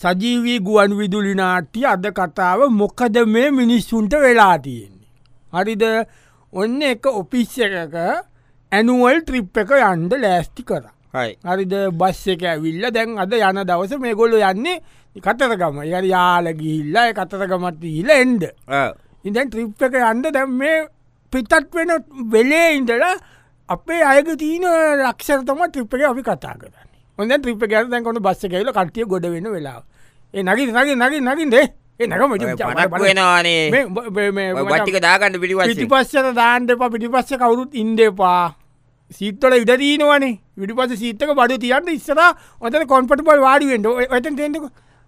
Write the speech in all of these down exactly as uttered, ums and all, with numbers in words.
සජීවී ගුවන් විදුලි නාට්‍ය අද කතාව මොකද මේ මිනිස්සුන්ට වෙලා තියෙන්නේ. හරිද ඔන්න එක ඔෆිස් එකක ඇනුවල් ට්‍රිප් එක යන්න ලෑස්ති කර. හරිද බස් එක ඇවිල්ල දැන් අද යන දවස මේ ගොල්ලො යන්නේ කතරගම ය යාල ගිහිල්ල කතරගමත් හිල එන්ඩ ඉදැන් ට්‍රිප් එක යන්න දැම් මේ පිතත් වෙන වෙලේ ඉඳලා අපේ අයක තියන ලක්ෂරතම ට්‍රිප් එක අපි කතා කරන්න ඔන්න ට්‍රිප් ගැ දැන් කොන බස්ස කියල කටිය ගොඩ වෙන වෙලා ඒ නගි නගි නගි නගින්දේ ඒ නගම වෙනවානේ වටික දාගන්න පිටි පස්සට දාන්ඩපා පිටිපස්ස කවුරුත් ඉන්දපා සීතල ඉඩදීනවනේ විඩි පස සීතක බඩු තියන්න ඉස්සර ඔත කොන්පට පල් වාඩිුවෙන්ට ඇත තෙන්ටක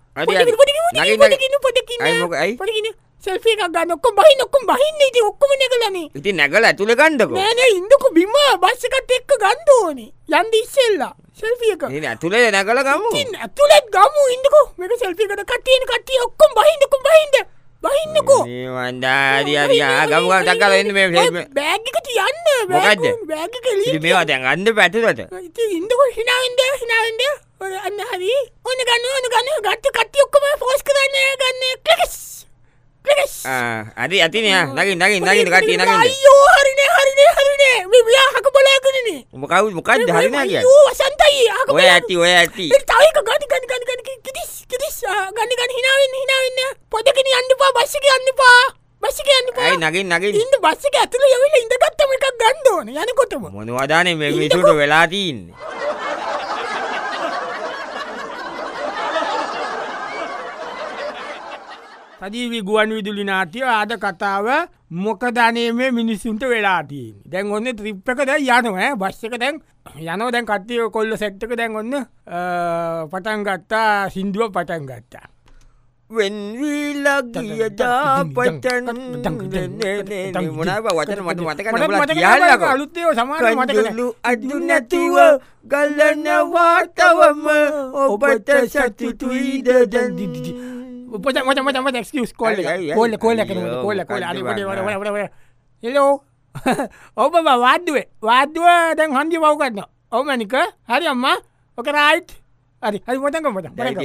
සෙල්ිය එකක් ගන්න ඔක්කො බහි නොක්කොම් බහින්න ඉති ඔක්කොම නැකලන ඉති නැගල ඇතුළ ගණ්ඩක නෑන ඉන්නකු බිම බස්සකත් එක්ක ගණ්ඩෝනේ යන්ද ඉස්සෙල්ලා සෙල්ියක ඇතුළේ නැකල ගම ඇතුළෙත් ගම ඉන්නකු මේක සෙල්ියකට කටියන කටිය ඔක්කොම් බහින්නකු බහින්ද බහින්නකෝ වන්දාදයා ගම දක්කල එන්න මේ බෑගිකට යන්න මොකක්ද බෑගික මේවා දැන් අන්ද පැතුලට ඉන්නකො හිනාවෙන්ද හිනාවෙන්ද අන්න හරි ඔන්න ගන්න ඕන ගන්න ගත්ත කට්ටිය ඔක්කොම ෆෝස් කරන්න ගන්න ක්ලිකස් අරි ඇතින නගින් නගින් නගින් කටිය නගින් අයෝ හරිනේ හරිනේ හරිනේ මේ වියා හක බලාගෙනනේ මොකව් මොකක්ද හරිනේ කිය අයෝ වසන්තයි හක ඔය ඇති ඔය ඇති ඒ තවයික ගනි ගනි ගනි ගනි කිදිස් කිදිස් ගනි ගනි හිනාවෙන්න හිනාවෙන්න පොදකින් යන්න එපා බස් එකේ යන්න එපා බස් එකේ යන්න එපා අය නගින් නගින් ඉන්න බස් එකේ ඇතුළේ යවිලා ඉඳගත්තම එකක් ගන්න ඕනේ යනකොටම මොනවදානේ මේ මිනිසුන්ට වෙලා තියෙන්නේ සජීවී ගුවන් විදුලි නාට්‍ය ආද කතාව මොකදනේ මේ මිනිස්සුන්ට වෙලා තියෙන්නේ. දැන් ඔන්න ට්‍රිප් එක දැන් යනවා බස් එක දැන් යනවා දැන් කට්ටිය කොල්ල සෙට් එක දැන් ඔන්න පටන් ගත්තා සින්දුව පටන් ගත්තා. when we ලගියදා පටන් මොනවා වචන මට මතක නැහැ කියලා අලුත් ඒවා සමාන මතක නැහැ. අදු නැතුව ගලනවා තවම ඔබට සතුටුයිද දැන් Put that, what, what, what, excuse, call it, call it, call it, call it, call it, call it, hello. Oh, Baba, what do it? What do it? Then Hanji Waukat. Oh, Manika, hurry, Amma. Okay, right. Hurry, hurry, what go, what go.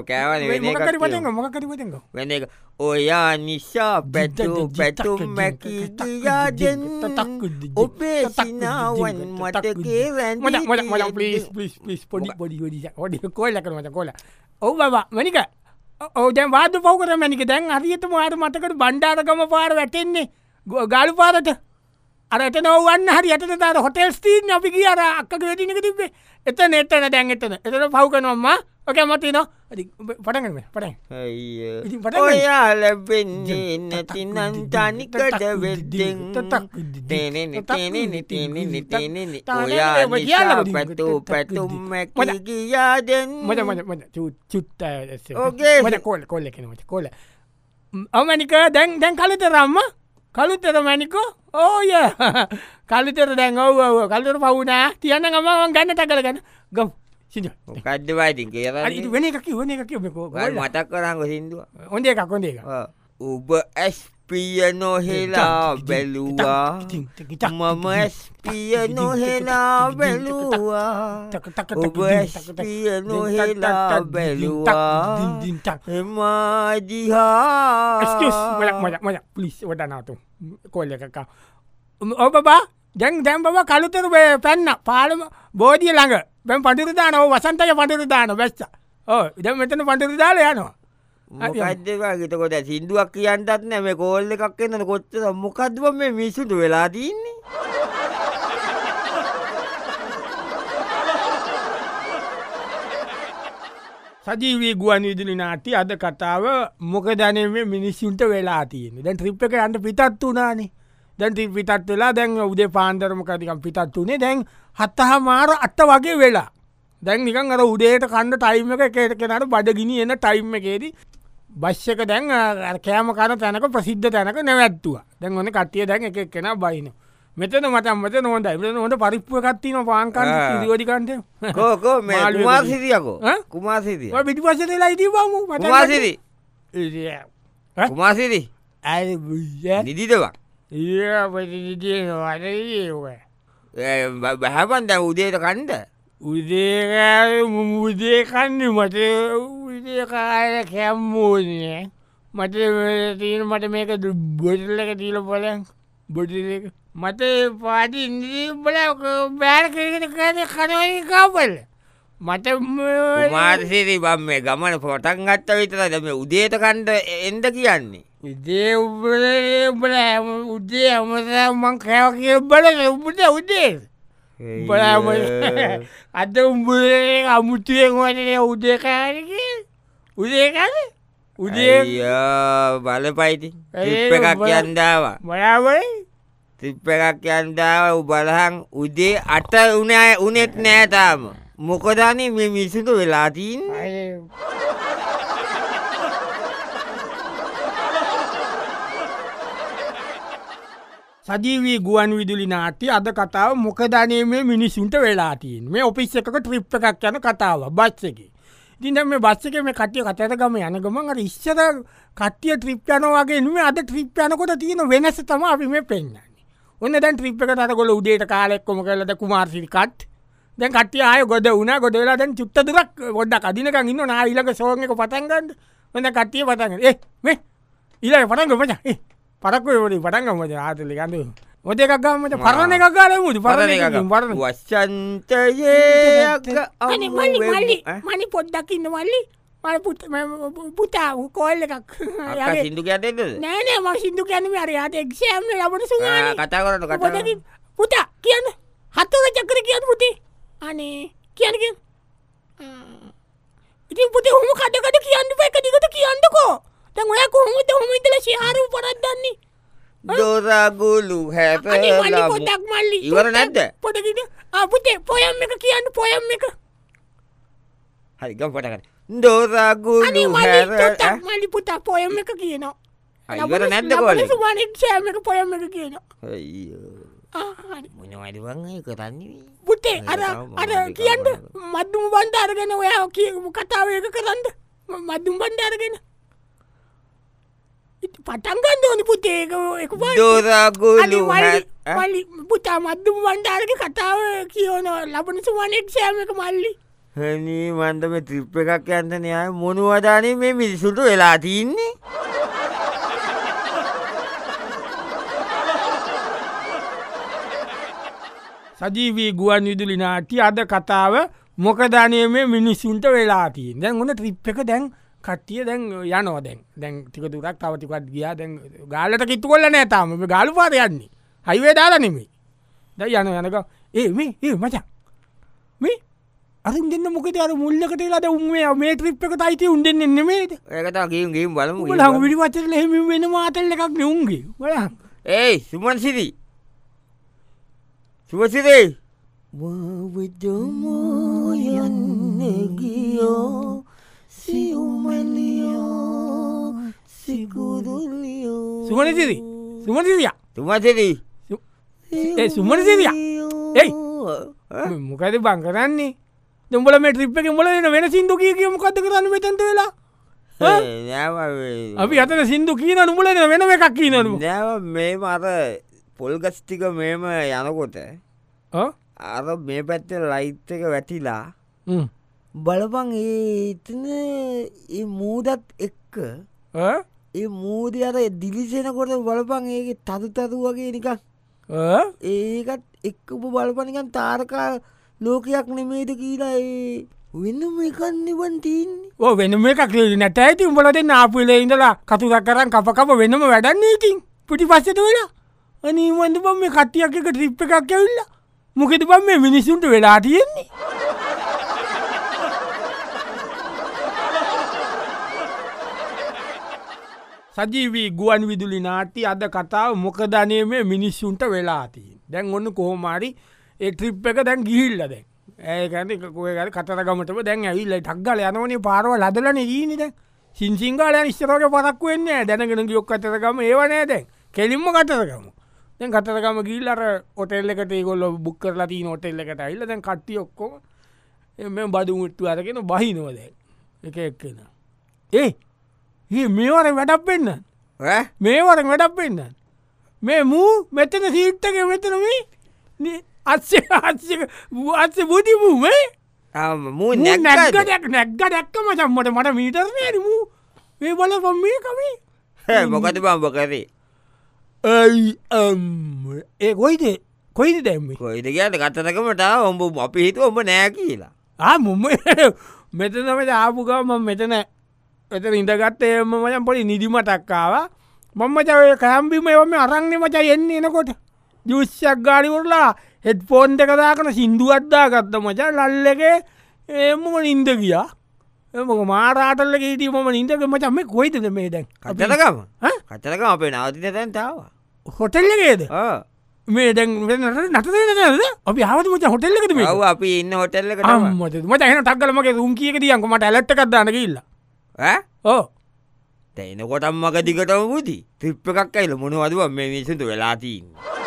When they go, oh, yeah, Nisha, Petu, Petu, Maki, Yaden, Opesina, one, Matake, please, please, please, body, body, body, what do you call it? Call it. Oh, Baba, Manika. ඔ දැන් වාද පවකර මැනික දැන් හරියටම වාට මතකට බණ්ඩාරගම පාර වැටෙන්නේ ගාලු පාරට අර එතන ඔවන්න හරි යටට දාර හොටෙල්ස් තියෙන්නේ අපි ගියා අර අක්කගේ වෙඩින් එක තිබ්බේ එතන එතන දැන් එතන එතන පව් කරනවා අම්මා ඔකේ මම තියනවා ඉතින් පටන් ගන්න පටන් අයියෝ ඉතින් පටන් ඔයා ලැබෙන්නේ නැති නම් තනිකඩ වෙද්දෙන් තේනේ තේනේ තේනේ තේනේ ඔයා නිසා පැතු පැතු මැකි ගියා දැන් මට මට මට චුත් චුත් ඕකේ මට කෝල් කෝල් එකේ මට කෝල් අමනික දැන් දැන් කලිතර අම්මා කලිතර මැනිකෝ ඕ යා කලිතර දැන් ඔව් ඔව් කලිතර පවුනා තියන්න ගම මම ගන්න තකල ගන්න ගම් සිදු මොකද්ද වයිදින් කියලා අර ඉතින් වෙන එකක් කිව්ව වෙන එකක් කිව්ව මතක් කරංග සින්දුව හොඳ එකක් හොඳ එකක් ඔබ එස්පිය නොහෙලා බැලුවා මම එස්පිය නොහෙලා බැලුවා ඔබ එස්පිය නොහෙලා බැලුවා එමා දිහා excuse මලක් මලක් මලක් please වඩා නාතු කෝල් එකක් ඔව් බබා දැන් දැන් බබා කලුතර පැන්න පාලම බෝධිය ළඟ දැන් පඳුරු දානවා වසන්තය පඳුරු දානවා බැස්ස ඔව් දැන් මෙතන පඳුරු දාලා යනවා මොකද්ද වගේ කොට සින්දුවක් කියන්නත් නෑ මේ කෝල් එකක් එන්නද කොච්චර මොකද්ද මේ මිනිස්සුන්ට වෙලා තින්නේ සජීවී ගුවන් විදුලි නාට්‍ය අද කතාව මොකදනේ මේ මිනිස්සුන්ට වෙලා තියෙන්නේ දැන් ට්‍රිප් එක යන්න පිටත් වුණානේ දැන් ට්‍රිප් පිටත් වෙලා දැන් උදේ පාන්දර මොකද නිකන් පිටත් වුණේ දැන් හතහමාර අට වගේ වෙලා දැන් නිකන් අර උදේට කන්න ටයිම් එක එක කෙනාට බඩගිනි එන ටයිම් එකේදී බස් එක දැන් අර කෑම කන තැනක ප්‍රසිද්ධ තැනක නැවැත්තුවා දැන් ඔන්නේ කට්ටිය දැන් එක එක කෙනා බයිනවා මෙතන මට මෙතන හොඳයි මෙතන හොඳ පරිප්පුව එකක් තියෙනවා පාන් කන්න ඉරිවඩි කන්න කෝ කෝ මේ කුමාර සිරියකෝ කුමාර සිරිය ඔය පිටිපස්සේ දෙලා හිටියවම මට කුමාර සිරි ඈ කුමාර සිරි අය නිදිදවක් ඊය වෙදිදී නෝරේ ඔය බහපන් දැන් උදේට කන්න උදේ උදේ කන්නේ මට විදිකාය කැම්මූනය මට තිීන මට මේක බොටල එක තිීල පොලන් බොටල එක මට පාටි ඉන්දී බල බෑර කරගෙන කන කනවයි කාපල මට මාතසිරි බම් මේ ගමන පොටන් ගත්ත විතර මේ උදේත කණ්ඩ එන්ද කියන්නේ ඉදේ උබල උදේ අමසා මං කෑව කිය බල උබට උදේ බලාම අද උඹේ අමුතුවෙන් වනේ උදේකාරක උදේකාර උදේ බලපයිති තිප්ප එකක් කියන්දාව බලාබයි තිප්ප එකක් කියන්දාව බලහන් උදේ අට උනෑ උනෙත් නෑතාම මොකදානේ මේ මිසිදු වෙලාතින් සජීවී ගුවන් විදුලි නාට්‍ය අද කතාව මොකදනේ මේ මිනිසුන්ට වෙලාතින් මේ ඔපිස් එකක ට්‍රිප් එකක් යන කතාව බස් එක. ඉතින් මේ බස් එකේ මේ කට්ටිය කතරගම යන ගමන් අර ඉස්සර කට්ටිය ට්‍රිප් යනවා වගේ නෙමෙයි අද ට්‍රිප් යනකොට තියෙන වෙනස තමයි අපි මේ පෙන්නන්නේ. ඔන්න දැන් ට්‍රිප් එකට අරගොල්ලෝ උදේට කාලෙ එක්කම කරලා ද කුමාරසිරි කට්. දැන් කට්ටිය ආයෙ ගොඩ වුණා ගොඩ වෙලා දැන් චුට්ට දුරක් පොඩ්ඩක් අදිනකන් ඉන්නවා නා ඊළඟ ෂෝන් එක පටන් ගන්න. ඔන්න කට්ටිය පටන් ගන්න. ඒ මේ ඊළඟ පටන් ගමු මචං. ඒ පරක්කුවේ පටන්ගම ආතල ගඳ ඔද එකක් ගමට පරණ එකක් ගලමුද පරණ එක පරණ වශ්චන්තයේ මනි පොඩ්ඩක්කින්න මල්ලි මල පුත් පුතා කෝල්ල එකක් සිදු කියතද නෑනෑ ම සිදු කැනම අරයාත එක්ෂෑම ලබන සු කතා කරට කට පුතා කියන්න හත්තව චකර කියන්න පුතේ අනේ කියනක ඉතින් පුතේ හොම කටකට කියන්න එක දිගට කියන්නකෝ දැන් ඔයා කොහොමද ඔහොම ඉඳලා ශියාරු පරද්දන්නේ දොරගුළු හැපලා පොඩක් මල්ලි ඉවර නැද්ද පොඩකිට ආ පුතේ පොයම් එක කියන්න පොයම් එක හරි ගම් පට ගන්න දොරගුළු හැර මල්ලි පුතා පොයම් එක කියනවා ඉවර නැද්ද කොල්ලේ සුමාන එක්සෑම් එක පොයම් එක කියනවා අයියෝ මොනවද වං කරන්නේ පුතේ අර අර කියන්න මද්දුම බණ්ඩාරගෙන ඔයා කතාව එක කරන්න මද්දුම බණ්ඩාරගෙන පටන්ගන්න ඕනි පුතේ එක දොරගුළු මල්ලි පුතා මද්දුම බණ්ඩාරක කතාව කියෝන ලබන සුමානෙක් සෑම එක මල්ලි හනී මන්ද මේ ත්‍රිප් එකක් යන්න නෑ මොනුවදානේ මේ මිනිසුට වෙලා තින්නේ සජීවී ගුවන් විදුලි නාට්‍ය අද කතාව මොකදනේ මේ මිනිස්සුන්ට වෙලා තියෙන්නේ. දැන් ඔන්න ට්‍රිප් එක දැන් කට්ටිය දැන් යනවා දැන්. දැන් ටික දුරක් තව ටිකක් ගියා දැන් ගාල්ලට කිට්ටු කරලා නැහැ තාම. මේ ගාලු පාරේ යන්නේ. හයිවේ දාලා නෙමෙයි. දැන් යන යනක ඒ මේ ඒ මචං. මේ අරින් දෙන්න මොකද අර මුල්ලකට වෙලා දැන් උන් මේ මේ ට්‍රිප් එකට අයිති උන් දෙන්නේ නෙමෙයිද? ඒක තමයි ගේම් ගේම් බලමු. උඹලා විදිවචරල එහෙම වෙන මාතල් එකක් නේ උන්ගේ. බලන්න. ඒයි සුමන් සිරි සුවසිරේ වවිදමෝ යන්නගියෝ සිවමලියෝ සිකුරුලියෝ සුමනසිරි සුමනසිරිය තුමසිරි ඒ සුමනසිරිය එයි මොකද බං කරන්නේ දුඹල මේ ට්‍රිප් එකේ උඹලා එන වෙන සින්දු කිය කිය මොකද්ද කරන්නේ මෙතනට වෙලා අපි අතන සින්දු කියනවා උඹලා එන වෙනම එකක් කියනවා නෑ මේ මර පොල්ගස් ටික මෙහෙම යනකොට අර මේ පැත්තේ ලයිට් එක වැටිලා බලපන් ඒ එතන ඒ මූදත් එක්ක ඒ මූදේ අර දිලිසෙනකොට බලපන් ඒකේ තරු තරු වගේ නිකන් ඒකත් එක්ක ඔබ බලපන් නිකන් තාරකා ලෝකයක් නෙමෙයිද කියලා ඒ වෙනම එකක් නෙවන් තියෙන්නේ. ඔව් වෙනම එකක් නැත ඇති උඹලා දෙන්න ආපු වෙලේ ඉඳලා කතුරක් කරන් කප කප වෙනම වැඩන්නේ ඉතින් පිටිපස්සට වෙලා අනේ මන්ද බම් මේ කට්ටියක් එක ට්‍රිප් එකක් ඇවිල්ලා මොකද බම් මේ මිනිසුන්ට වෙලා තියෙන්නේ සජීවී ගුවන් විදුලි නාට්‍ය අද කතාව මොකද අනේ මේ මිනිසුන්ට වෙලා තියෙන්නේ දැන් ඔන්න කොහොම හරි ඒ ට්‍රිප් එක දැන් ගිහිල්ලා දැන් ඒ කියන්නේ කොහේ හරි කතරගමටම දැන් ඇවිල්ලා ටක් ගාලා යනවනේ පාරවල් හදලානේ ඉන්නේ දැන් සින්සිංගාල යන ඉස්සර වගේ පරක්කු වෙන්නේ නැහැ දැනගෙන ගියොත් කතරගම ඒව නෑ දැන් කෙලින්ම කතරගම දැන් කතරගම ගිහිල්ලා අර හොටෙල් එකට ඒගොල්ලෝ බුක් කරලා තියෙන හොටෙල් එකට ඇවිල්ලා දැන් කට්ටිය ඔක්කොම මේ බඩු මුට්ටු අරගෙන බහිනවා දැන් එක එක්කෙනා ඒ ඊ මේවර වැඩක් වෙන්න ඈ මේවර වැඩක් වෙන්න මේ මූ මෙතන සීට් එකේ මෙතන මේ අස්සේ අස්සේ අස්සේ බුදි මූ මේ මූ නැග නැක්ක දැක් නැග්ග දැක්කම චම්මට මට මීටර්නයනමු මේ බල පම්මේ කමේ මොකද බම්බ කරේ ඇයි ඒ කොයිද කොයිද දැම්ම කොයිද කියන්න කතනකමට ඔඹ අපි හිතු ඔඹ නෑ කියලා ආ මුම්ම මෙතනමට ආපුගම මෙතන එත ඉඳගත් එම මචන් පොඩි නිදිමටක්කාව මංමචය කෑම්බිම එවම අරංනෙ මචා එන්නේ එනකොට ජුෂ්යක් ගාඩිවරලා හෙත් ෆෝන් දෙකදාකන සිින්දුවත්දා ගත්ත මචා ලල්ලගේ ඒමම නින්ද ගියා එම මාරාටල්ල ීට ම නින්දක මචන් මේ කොයිතද මේ දැන් කතනකම කතනකම අපේ නවතින තැන්තාව හොටෙල්ලගේද මේ දැන් නටද අපි හවත මච හොටෙල්ලකද මේ ඔව් අපි ඉන්න හොටෙල්ලකට මට මට එන ටක්ගලමගේ රුම් කියක දියන්ක මට ඇලට්ටකක්දාන කිල්ල ඕ තැනකොටම් මක දිගටම පුති ත්‍රිප්ප එකක් ඇයිල මොනවදුව මේ විසතු වෙලාතිීන්න